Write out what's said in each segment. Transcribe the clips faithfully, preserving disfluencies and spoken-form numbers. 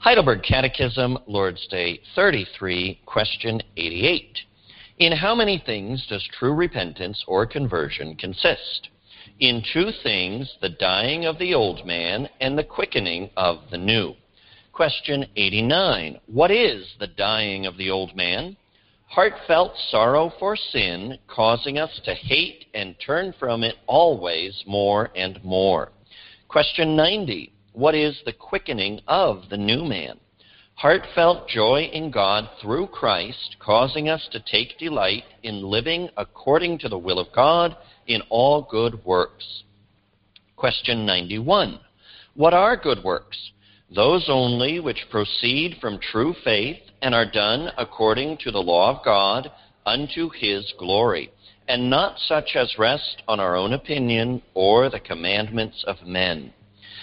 Heidelberg Catechism, Lord's Day thirty-three, question eighty-eight. In how many things does true repentance or conversion consist? In two things, the dying of the old man and the quickening of the new. Question eighty-nine. What is the dying of the old man? Heartfelt sorrow for sin, causing us to hate and turn from it always more and more. Question ninety. What is the quickening of the new man? Heartfelt joy in God through Christ, causing us to take delight in living according to the will of God in all good works. Question ninety-one. What are good works? Those only which proceed from true faith and are done according to the law of God unto his glory, and not such as rest on our own opinion or the commandments of men.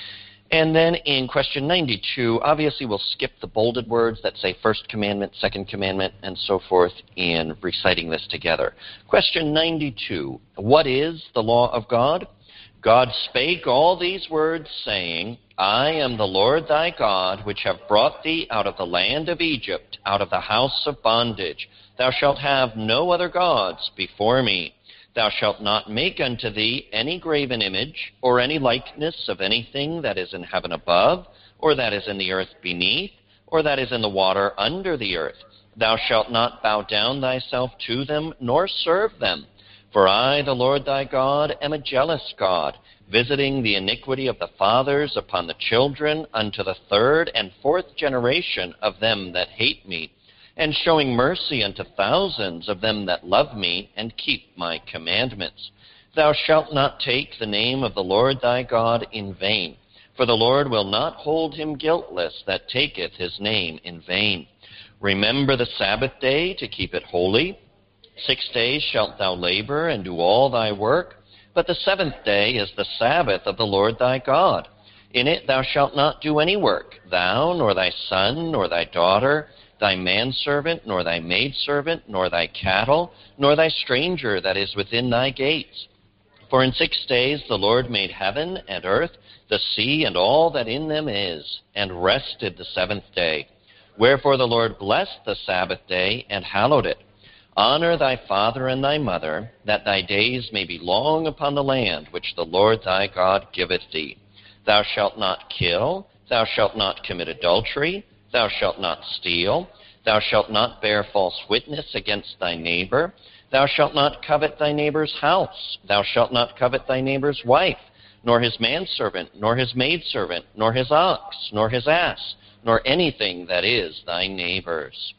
And then in question ninety-two, obviously we'll skip the bolded words that say first commandment, second commandment, and so forth in reciting this together. Question ninety-two, what is the law of God? God spake all these words, saying, I am the Lord thy God, which have brought thee out of the land of Egypt, out of the house of bondage. Thou shalt have no other gods before me. Thou shalt not make unto thee any graven image, or any likeness of anything that is in heaven above, or that is in the earth beneath, or that is in the water under the earth. Thou shalt not bow down thyself to them, nor serve them. For I, the Lord thy God, am a jealous God, visiting the iniquity of the fathers upon the children unto the third and fourth generation of them that hate me, and showing mercy unto thousands of them that love me and keep my commandments. Thou shalt not take the name of the Lord thy God in vain, for the Lord will not hold him guiltless that taketh his name in vain. Remember the Sabbath day to keep it holy. Six days shalt thou labor and do all thy work, but the seventh day is the Sabbath of the Lord thy God. In it thou shalt not do any work, thou, nor thy son, nor thy daughter, thy manservant, nor thy maidservant, nor thy cattle, nor thy stranger that is within thy gates. For in six days the Lord made heaven and earth, the sea, and all that in them is, and rested the seventh day. Wherefore the Lord blessed the Sabbath day, and hallowed it. Honor thy father and thy mother, that thy days may be long upon the land which the Lord thy God giveth thee. Thou shalt not kill, thou shalt not commit adultery, thou shalt not steal, thou shalt not bear false witness against thy neighbor, thou shalt not covet thy neighbor's house, thou shalt not covet thy neighbor's wife, nor his manservant, nor his maidservant, nor his ox, nor his ass, nor anything that is thy neighbor's.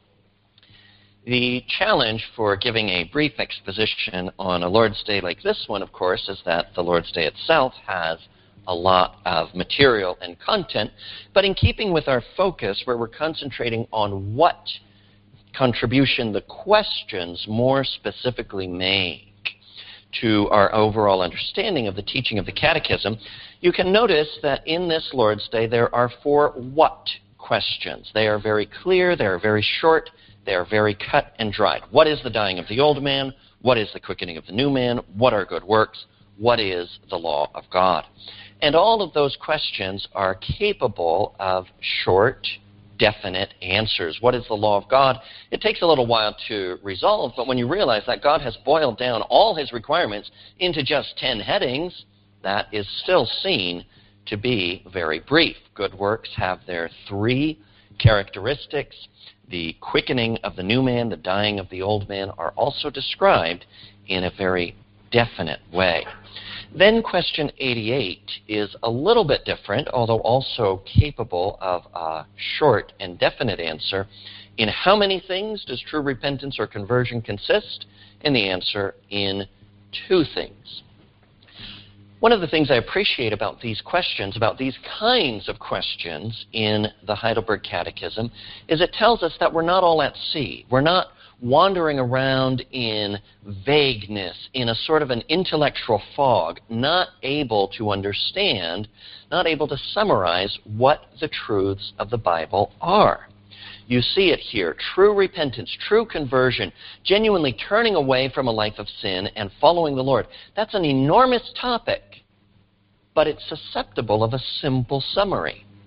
The challenge for giving a brief exposition on a Lord's Day like this one, of course, is that the Lord's Day itself has a lot of material and content, but in keeping with our focus where we're concentrating on what contribution the questions more specifically make to our overall understanding of the teaching of the Catechism, you can notice that in this Lord's Day there are four what questions. They are very clear, they are very short, they are very cut and dried. What is the dying of the old man? What is the quickening of the new man? What are good works? What is the law of God? And all of those questions are capable of short, definite answers. What is the law of God? It takes a little while to resolve, but when you realize that God has boiled down all his requirements into just ten headings, that is still seen to be very brief. Good works have their three characteristics. The quickening of the new man, the dying of the old man are also described in a very definite way. Then question eighty-eight is a little bit different, although also capable of a short and definite answer. In how many things does true repentance or conversion consist? And the answer in two things. One of the things I appreciate about these questions, about these kinds of questions in the Heidelberg Catechism, is it tells us that we're not all at sea. We're not wandering around in vagueness, in a sort of an intellectual fog, not able to understand, not able to summarize what the truths of the Bible are. You see it here, true repentance, true conversion, genuinely turning away from a life of sin and following the Lord. That's an enormous topic, but it's susceptible of a simple summary.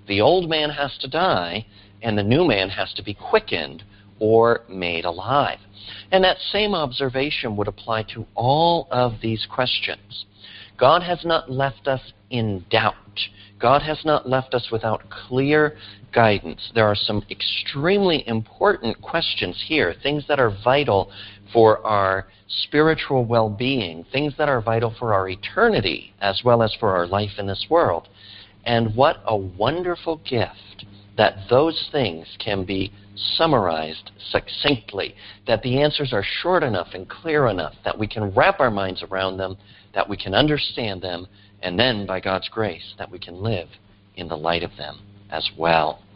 The old man has to die, and the new man has to be quickened or made alive. And that same observation would apply to all of these questions. God has not left us in doubt. God has not left us without clear guidance. There are some extremely important questions here, things that are vital for our spiritual well-being, things that are vital for our eternity as well as for our life in this world. And what a wonderful gift that those things can be summarized succinctly, that the answers are short enough and clear enough that we can wrap our minds around them, that we can understand them, and then, by God's grace, that we can live in the light of them as well.